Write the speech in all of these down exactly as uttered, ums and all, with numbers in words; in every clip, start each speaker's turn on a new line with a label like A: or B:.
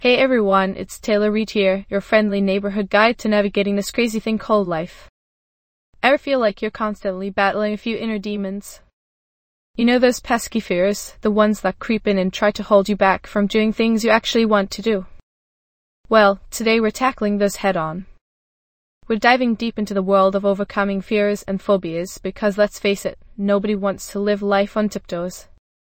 A: Hey everyone, it's Taylor Reed here, your friendly neighborhood guide to navigating this crazy thing called life. Ever feel like you're constantly battling a few inner demons? You know those pesky fears, the ones that creep in and try to hold you back from doing things you actually want to do? Well, today we're tackling those head on. We're diving deep into the world of overcoming fears and phobias because let's face it, nobody wants to live life on tiptoes.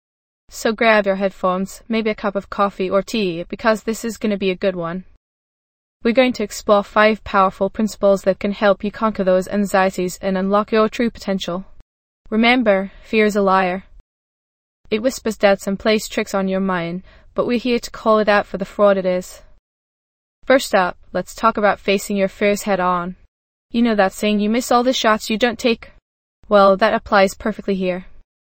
A: So grab your headphones, maybe a cup of coffee or tea, because this is going to be a good one. We're going to explore five powerful principles that can help you conquer those anxieties and unlock your true potential. Remember, fear is a liar. It whispers doubts and plays tricks on your mind, but we're here to call it out for the fraud it is. First up, let's talk about facing your fears head on. You know that saying, you miss all the shots you don't take? Well, that applies perfectly here.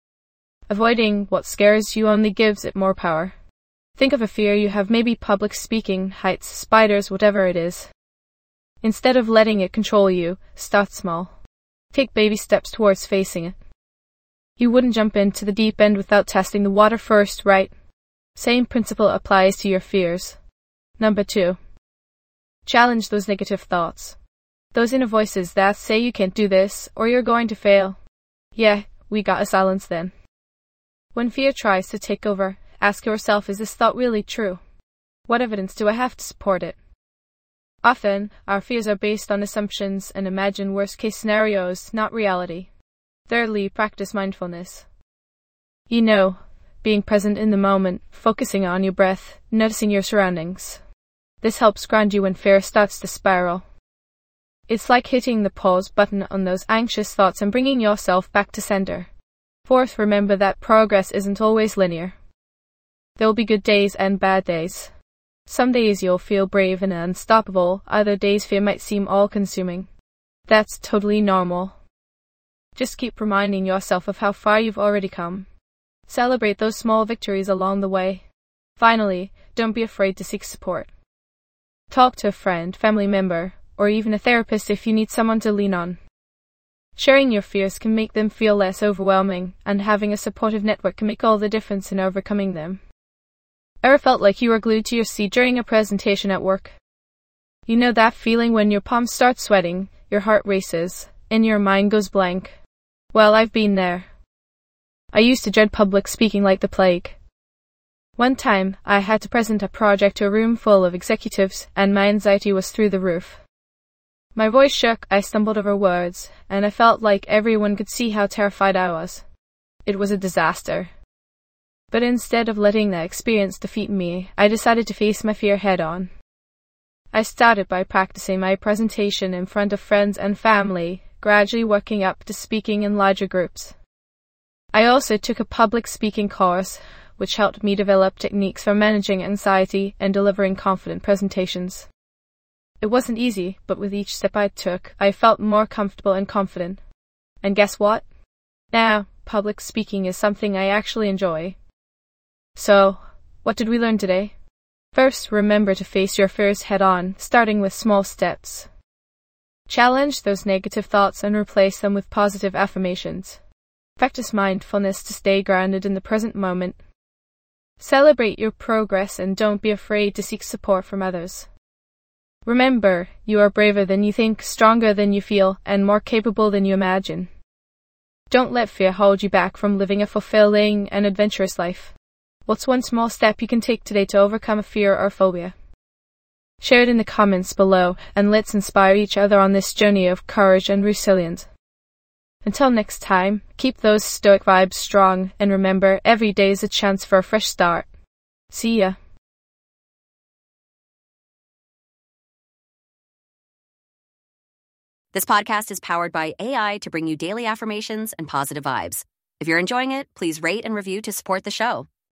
A: Avoiding what scares you only gives it more power. Think of a fear you have, maybe public speaking, heights, spiders, whatever it is. Instead of letting it control you, start small. Take baby steps towards facing it. You wouldn't jump into the deep end without testing the water first, right? Same principle applies to your fears. Number two. Challenge those negative thoughts. Those inner voices that say you can't do this, or you're going to fail. Yeah, we gotta silence them. When fear tries to take over, ask yourself, is this thought really true? What evidence do I have to support it? Often, our fears are based on assumptions and imagine worst-case scenarios, not reality. Thirdly, practice mindfulness. You know, being present in the moment, focusing on your breath, noticing your surroundings. This helps ground you when fear starts to spiral. It's like hitting the pause button on those anxious thoughts and bringing yourself back to center. Fourth, remember that progress isn't always linear. There'll be good days and bad days. Some days you'll feel brave and unstoppable, other days fear might seem all-consuming. That's totally normal. Just keep reminding yourself of how far you've already come. Celebrate those small victories along the way. Finally, don't be afraid to seek support. Talk to a friend, family member, or even a therapist if you need someone to lean on. Sharing your fears can make them feel less overwhelming, and having a supportive network can make all the difference in overcoming them. Ever felt like you were glued to your seat during a presentation at work? You know that feeling when your palms start sweating, your heart races, and your mind goes blank? Well, I've been there. I used to dread public speaking like the plague. One time, I had to present a project to a room full of executives, and my anxiety was through the roof. My voice shook, I stumbled over words, and I felt like everyone could see how terrified I was. It was a disaster. But instead of letting that experience defeat me, I decided to face my fear head on. I started by practicing my presentation in front of friends and family, gradually working up to speaking in larger groups. I also took a public speaking course, which helped me develop techniques for managing anxiety and delivering confident presentations. It wasn't easy, but with each step I took, I felt more comfortable and confident. And guess what? Now, public speaking is something I actually enjoy. So, what did we learn today? First, remember to face your fears head on, starting with small steps. Challenge those negative thoughts and replace them with positive affirmations. Practice mindfulness to stay grounded in the present moment. Celebrate your progress and don't be afraid to seek support from others. Remember, you are braver than you think, stronger than you feel, and more capable than you imagine. Don't let fear hold you back from living a fulfilling and adventurous life. What's one small step you can take today to overcome a fear or phobia? Share it in the comments below, and let's inspire each other on this journey of courage and resilience. Until next time, keep those stoic vibes strong, and remember, every day is a chance for a fresh start. See ya.
B: This podcast is powered by A I to bring you daily affirmations and positive vibes. If you're enjoying it, please rate and review to support the show.